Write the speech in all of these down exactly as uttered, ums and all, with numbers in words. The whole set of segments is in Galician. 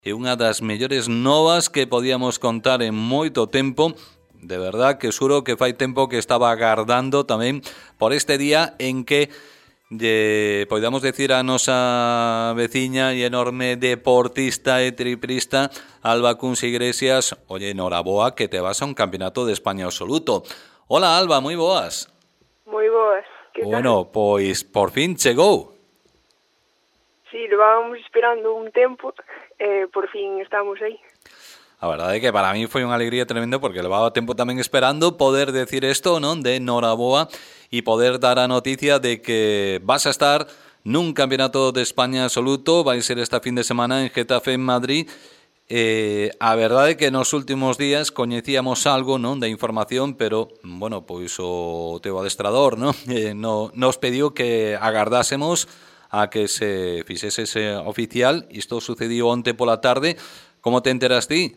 e unha das mellores novas que podíamos contar en moito tempo. De verdad que xuro que fai tempo que estaba agardando tamén por este día en que lle podamos decir a nosa veciña e enorme deportista e triplista Alba Cuns Iglesias: oye, noraboa que te vas a un campeonato de España absoluto. Hola Alba, moi boas. Moi boas, que Bueno, tal? pois por fin chegou. Sí, levábamos esperando un tempo e eh, por fin estamos aí. A verdade é que para mí foi unha alegría tremenda porque levaba tempo tamén esperando poder decir isto, non, de noraboa e poder dar a noticia de que vas a estar nun campeonato de España absoluto. Vai ser esta fin de semana en Getafe, en Madrid. Eh, a verdade é que nos últimos días coñecíamos algo, non, de información, pero, bueno, pois o teu adestrador, non, eh, no, nos pediu que agardásemos a que se fixese ese oficial. Isto sucediu onte pola tarde. Como te enteras ti?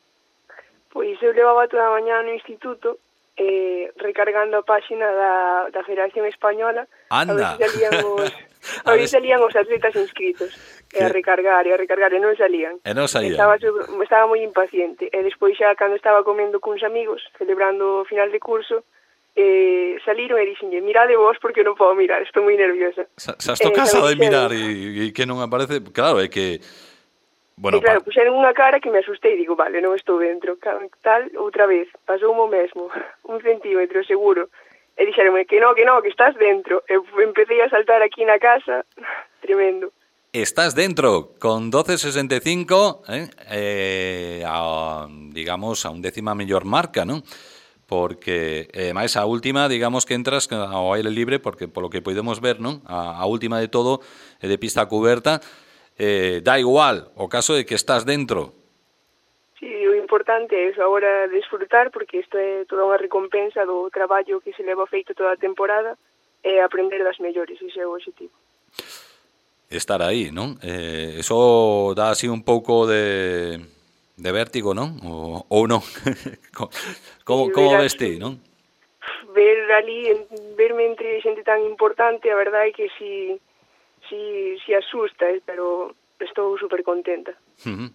Pois eu levaba toda a mañá no instituto eh, recargando a páxina da, da Federación Española. Anda. A ver se salían os, a ver se salían os atletas inscritos. E a recargar, e a recargar, e non salían. E non salían. Estaba, estaba moi impaciente. E despois xa, cando estaba comendo cuns amigos, celebrando o final de curso, eh, saliron e dixenlle: mirade vos porque non podo mirar, estou moi nerviosa. Xa, xa estou eh, cansado de mirar e, e que non aparece. Claro, é que... Bueno, e claro, pa... puxeron unha cara que me asustei e digo, vale, non estou dentro. Tal, outra vez, pasou o mesmo, un centímetro seguro. E dixeronme que no, que no, que estás dentro. E empecé a saltar aquí na casa, tremendo. Estás dentro, con doce sesenta e cinco, eh, eh, a, digamos, a un décima mellor marca, non? Porque, eh, máis a última, digamos que entras ao aire libre, porque polo que podemos ver, non? A, a última de todo, é de pista cuberta. Eh, da igual, o caso de que estás dentro. Sí, o importante é eso, agora desfrutar, porque isto é toda unha recompensa do traballo que se leva feito toda a temporada e aprender das mellores, ese é o objetivo. Estar aí, non? Eh, eso dá así un pouco de, de vértigo, non? O, ou non? como, sí, como ves ti, non? Ver ali, verme entre xente tan importante, a verdade é que si... Si, si asusta, eh, pero estou super contenta. Uh-huh.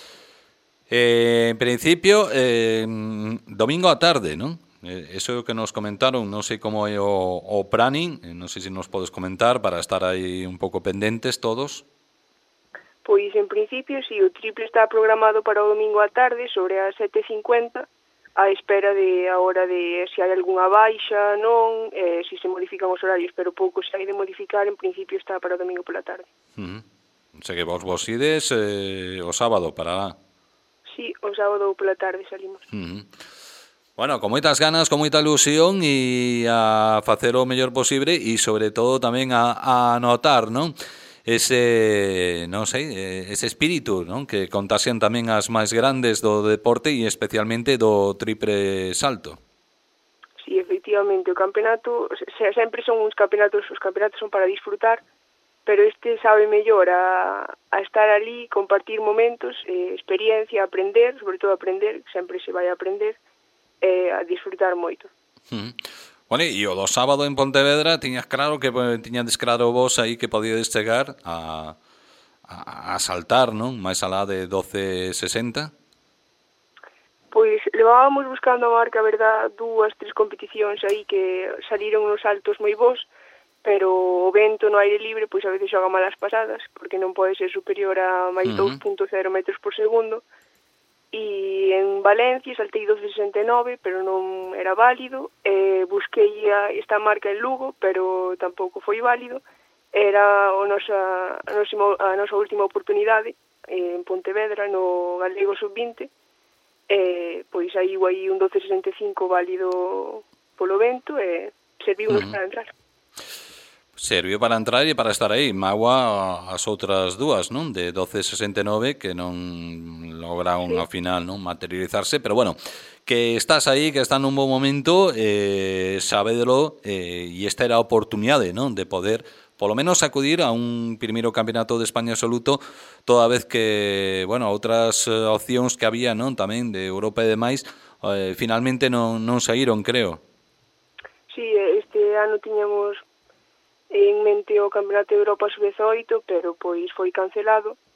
Eh, en principio, eh, domingo a tarde, non? Eh, eso que nos comentaron, non sei como é o, o planning, eh, non sei se nos podes comentar para estar aí un pouco pendentes todos. Pois, en principio, si, o triple está programado para o domingo a tarde, sobre as sete e cincuenta, a espera de a hora de se hai algunha baixa, non, eh, se se modifican os horarios, pero pouco se hai de modificar, en principio está para o domingo pola tarde. Uh-huh. O sea que vos vos ides eh, o sábado para lá. Sí, o sábado pola tarde salimos. Uh-huh. Bueno, con moitas ganas, con moita ilusión e a facer o mellor posible e sobre todo tamén a, a notar, non? Ese, non sei, ese espírito, non? Que contaxen tamén as máis grandes do deporte e especialmente do triple salto. Sí, efectivamente, o campeonato, se, sempre son uns campeonatos, os campeonatos son para disfrutar, pero este sabe mellor a, a estar ali, compartir momentos, eh, experiencia, aprender, sobre todo aprender, sempre se vai a aprender, eh, a disfrutar moito. Uh-huh. Bueno, e o do sábado en Pontevedra tiñas claro que tiñades claro vos aí que podíades chegar a, a, a saltar, non? Mais alá de doce sesenta? Pois levábamos buscando a marca, a verdad, dúas, tres competicións aí que saliron uns saltos moi bons, pero o vento no aire libre pois a veces xoga malas pasadas, porque non pode ser superior a máis uh-huh. dous punto cero metros por segundo. E en Valencia saltei doce sesenta e nove, pero non era válido. Eh, busquei a esta marca en Lugo, pero tampouco foi válido. Era o nosa, a, nosa, a nosa última oportunidade eh, en Pontevedra, no Galego sub vinte. Eh, pois aí aí un doce sesenta e cinco válido polo vento e serviu-nos uh-huh. para entrar. Serviu para entrar e para estar aí. Magua as outras dúas, non? De doce sesenta e nove que non lograron sí. ao final, non, materializarse, pero bueno, que estás aí, que está nun bon momento, eh, sabédelo, eh, e esta era a oportunidade, non, de poder polo menos acudir a un primeiro campeonato de España absoluto, toda vez que, bueno, outras opcións que había, non, tamén de Europa e demais, eh, finalmente non, non saíron, creo. Sí, este ano tiñamos en mente o Campeonato de Europa sub dezoito, pero pois foi cancelado.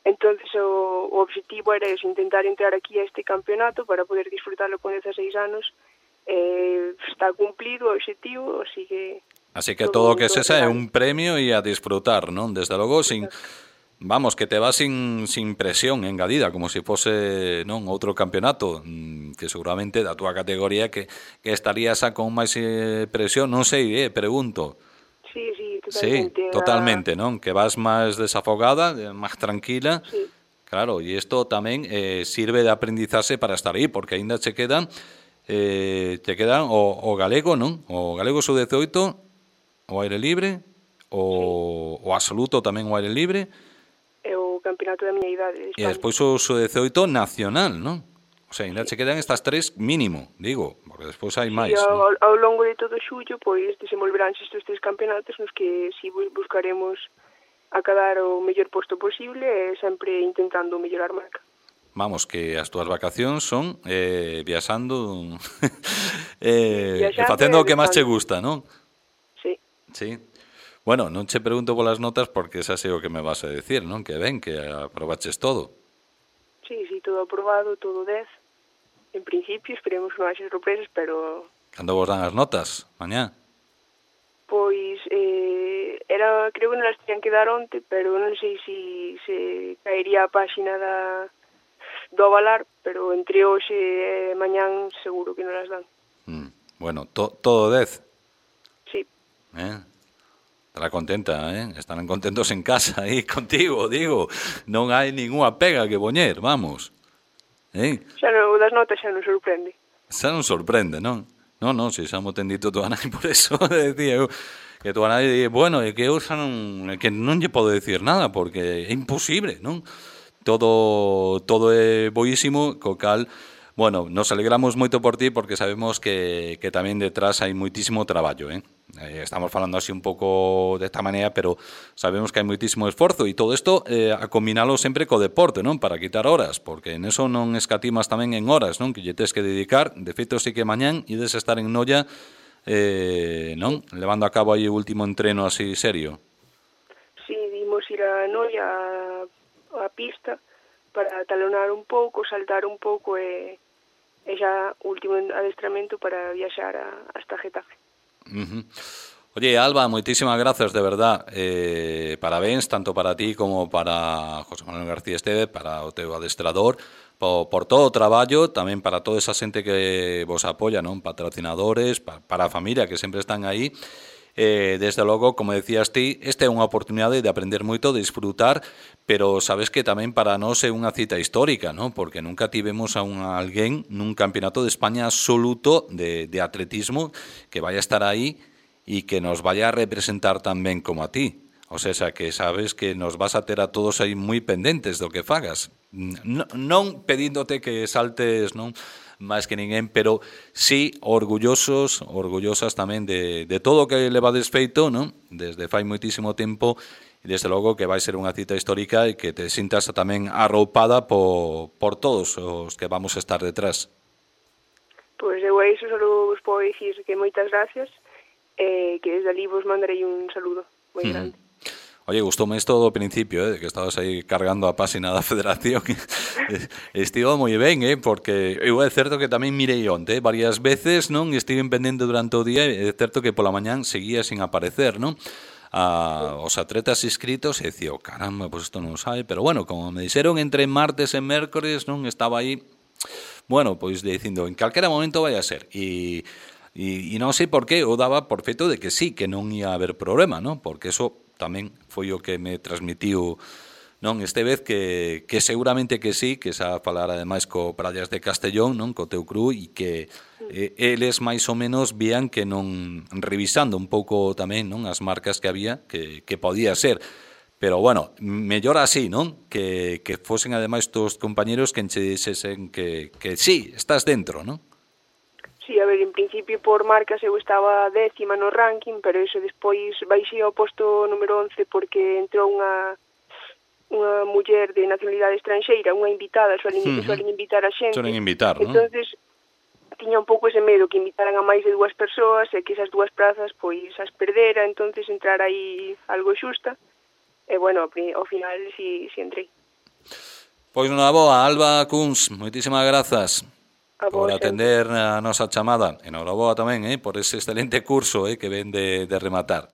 entonces o, o objetivo era eso, intentar entrar aquí a este campeonato para poder disfrutarlo con dezaseis anos. Eh, está cumplido o objetivo, así que... Así que todo o que sexa é un premio e a disfrutar, non? Desde logo, sin... Vamos, que te vas sin, sin presión engadida, como se si fose non outro campeonato, que seguramente da túa categoría que, que estarías a con máis eh, presión, non sei, eh, pregunto. Sí, sí, totalmente. Sí, totalmente, non? Que vas máis desafogada, máis tranquila. Sí. Claro, e isto tamén eh, sirve de aprendizaxe para estar aí, porque aínda che quedan eh, te quedan o, o galego, non? O galego sub dezaoito, o aire libre, o, sí. o absoluto tamén o aire libre, e o campeonato da miña idade de e España. despois o sub dezaoito nacional, non? O sea, ainda che quedan estas tres mínimo, digo, porque despois hai sí, máis. Ao, ¿no? ao longo de todo xullo, pois, desenvolveránse estes tres campeonatos nos que si buscaremos acadar o mellor posto posible e sempre intentando mellorar marca. Vamos, que as túas vacacións son eh, viaxando eh, e facendo o que máis che gusta, non? Sí. Sí. Bueno, non che pregunto polas notas porque xa sei o que me vas a decir, non? Que ben, que aprobaches todo. Sí, sí, todo aprobado, todo dez. En principio, esperemos que non haxe sorpresas, pero... Cando vos dan as notas? Mañá? Pois, eh, era, creo que non las tenían que dar onte, pero non sei se si, se caería a páxina da... do avalar, pero entre hoxe e mañán seguro que non las dan. Mm, bueno, to, todo dez? Sí. Eh? Estará contenta, eh? Estarán contentos en casa aí contigo, digo. Non hai ninguna pega que poñer, vamos. Eh? Xa non, das notas xa non sorprende. Xa non sorprende, non? Non, non, se xa mo ten dito tua nai por eso, decía eu, que tua nai, bueno, é que eu xa non, que non lle podo decir nada, porque é imposible, non? Todo todo é boísimo, co cal, bueno, nos alegramos moito por ti porque sabemos que, que tamén detrás hai moitísimo traballo, eh? Estamos falando así un pouco desta maneira, pero sabemos que hai moitísimo esforzo e todo isto eh, a combinalo sempre co deporte, non? Para quitar horas, porque en eso non escatimas tamén en horas, non? Que lle tes que dedicar, de feito sí que mañán ides estar en Noia, eh, non? Levando a cabo aí o último entreno así serio. Sí, dimos ir a Noia a a pista para talonar un pouco, saltar un pouco e, e xa último adestramento para viaxar a, hasta Getafe. Uh-huh. Oye, Alba, moitísimas grazas, de verdad. Eh, parabéns, tanto para ti como para José Manuel García Esteve, para o teu adestrador, por, por todo o traballo, tamén para toda esa xente que vos apoia, non? Patrocinadores, pa, para a familia que sempre están aí. Eh, desde logo, como decías ti, esta é unha oportunidade de aprender moito, de disfrutar, pero sabes que tamén para nós é unha cita histórica, ¿no? Porque nunca tivemos a un alguén nun campeonato de España absoluto de, de atletismo que vaya a estar aí e que nos vaya a representar tan ben como a ti. O sea, que sabes que nos vas a ter a todos aí moi pendentes do que fagas. Non, non pedíndote que saltes, non, máis que ninguén, pero sí orgullosos, orgullosas tamén de, de todo o que levades feito, non? Desde fai moitísimo tempo, e desde logo que vai ser unha cita histórica e que te sintas tamén arroupada por, por todos os que vamos a estar detrás. Pois eu a iso só vos podo dicir que moitas gracias e que desde ali vos mandarei un saludo moi grande. Mm. Oye, gustoume isto do principio, eh, que estabas aí cargando a páxina da Federación. Estivo moi ben, eh, porque eu é certo que tamén mirei onte, eh, varias veces, non? Estiven pendente durante o día, é certo que pola mañán seguía sin aparecer, non? A, os atletas inscritos, e dicía, oh, caramba, pois pues isto non sabe, pero bueno, como me dixeron entre martes e mércores, non? Estaba aí, bueno, pois pues, dicindo, en calquera momento vai a ser, e... E, e non sei por qué, eu daba por feito de que sí, que non ia haber problema, non? Porque eso tamén foi o que me transmitiu non este vez que, que seguramente que sí, que xa falar ademais co Prallas de Castellón, non, co teu cru, e que eh, eles máis ou menos vían que non, revisando un pouco tamén, non, as marcas que había, que, que podía ser. Pero bueno, mellor así, non? Que, que fosen ademais todos os compañeros que enche dixesen que, que sí, estás dentro, non? Sí, a ver, en principio por marcas eu estaba décima no ranking, pero eso despois baixei ao posto número once porque entrou unha unha muller de nacionalidade estranxeira, unha invitada, suelen, uh-huh. suelen invitar a xente. Suelen invitar, non? Entonces, tiña un pouco ese medo que invitaran a máis de dúas persoas e que esas dúas prazas pois as perdera, entonces entrar aí algo xusta. E bueno, ao final si, si entrei. Pois nada boa, Alba Kunz, moitísimas grazas A por vos, atender a nosa chamada. Enhoraboa tamén, eh, por ese excelente curso eh, que ven de, de rematar.